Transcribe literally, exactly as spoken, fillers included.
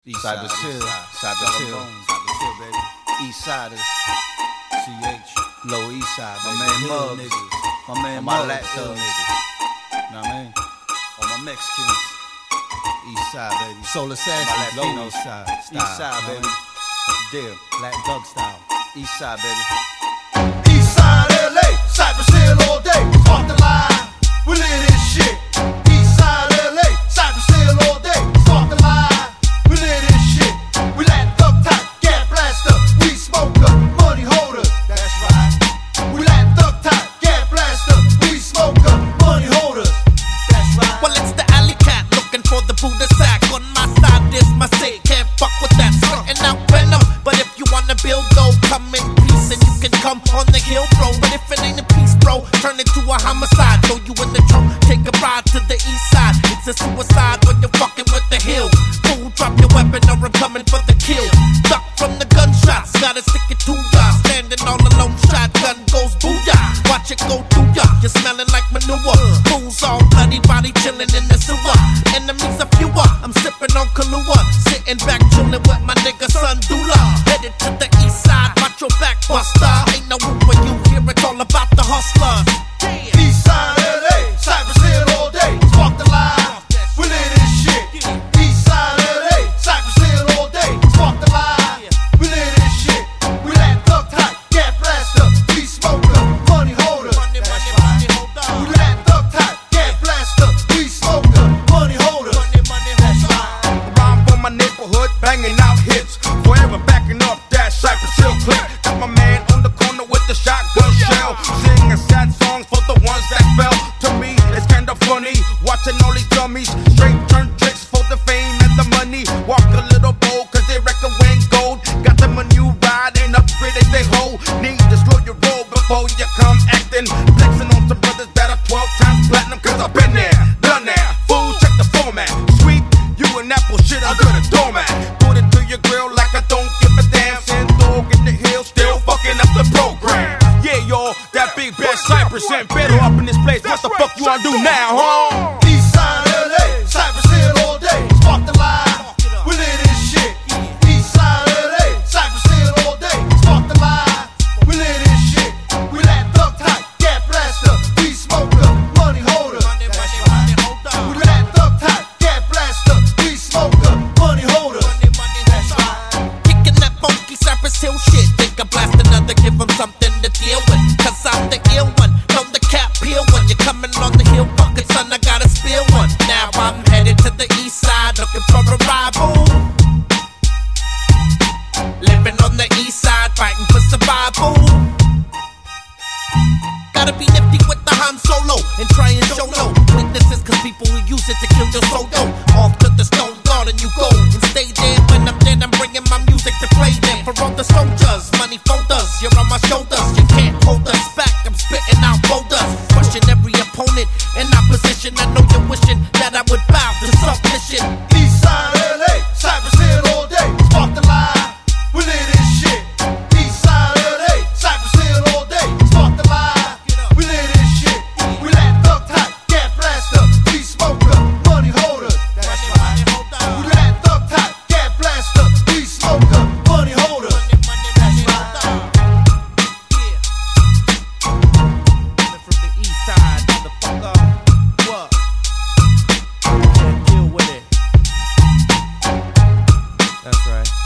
East Cyber Chill, Cyber Chill, Cyber Chill, baby. East Siders, C H, Low East Side, my man Mug, niggas, my man my Lat Thug niggas, know what I mean? All my Mexicans, East Side, baby. Soul Assassins, my Latino East Side, style, East Side, baby. Deal, Latin Thug style, East Side, baby. East Side, L A, Cyber Chill all day, off the line, we live this shit. East Side, L A, Cyber Chill all day, off the line. On the hill, bro, but if it ain't a piece, bro, turn it to a homicide. Throw you in the trunk, take a ride to the east side. It's a suicide when you're fucking with the hill. Fool, drop your weapon or I'm coming for the kill. Duck from the gunshots, gotta stick it to ya. Standing all alone, shotgun goes booyah. Watch it go through ya, you're smelling like manure. Fools all bloody body chilling in the sewer. Enemies are fewer, I'm sipping on Kahlua. Sitting back chilling with my nigga Son Dula. Headed to the east side, watch your back, buster. Ain't no room for you here, it's all about the hustlers. Yeah. East Side L A, Cyber Chill all day, walk the line, we live this shit. East Side L A, Cyber Chill all day, walk the line, we live this shit. We let thug tight, get blaster, we smoker, money holder. That's right. We let thug tight, get blaster, we smoker, money holder. That's right. Around for my neighborhood, banging out hits, forever backing up that Cyber Chill click. Got my man on the corner with the shotgun shell, singing sad songs for the ones that fell. To me, it's kinda funny watching all these dummies straight turn tricks for the fame and the money. Walk a little bold cause they reckon we ain't gold. Got them a new ride and upgraded they hold. Need to slow your roll before you come acting. Flexing on some brothers that are twelve times platinum cause I've been there, done there. Fool, check the format. Sweet, you and that bullshit under the doormat. Put it to your grill like I don't give a damn. Send dog in the hill, still fucking up the program. Yeah, y'all, that big bad Cypress and better up in this place. What the fuck you wanna do now, huh? East Side L A, Cyber Chill all day, walk the line, we live this shit. East Side L A, Cyber Chill all day, walk the line, we live this shit. We let thug tight, get blaster, we smoker, money holder. That's right. We let thug tight, get blaster, we smoker, money holder. That's right. Kicking that funky Cypress Hill shit. Think I blast another, give them something to deal with. Cause I'm the ill one, know the cap peel when you're coming on the hill. Fucking son, I gotta spill one. Now I'm headed to the east side, looking for a rival. Living on the east side, fighting for survival. Gotta be nifty with the Han Solo and try and show no weaknesses, cause people who use it to kill your soul, yo. Off to the stone garden you go and stay there. When I'm dead, I'm bringing my music to play there. For all the soldiers, money folders, you're on my shoulders. You can't hold us back, I'm spitting out boulders. Crushing every opponent in opposition. I know you're wishing that I would bow to submission. East Side L A, Cyber Chill all day, walk the line, we live this shit. East Side L A, Cyber Chill all day, walk the line, we live this shit. We let thug tight, get blaster, we smoker, money holder. That's right. We let thug tight, get blaster, we smoker, money holder. That's right. From the east side, motherfucker. What? Deal with it. That's right.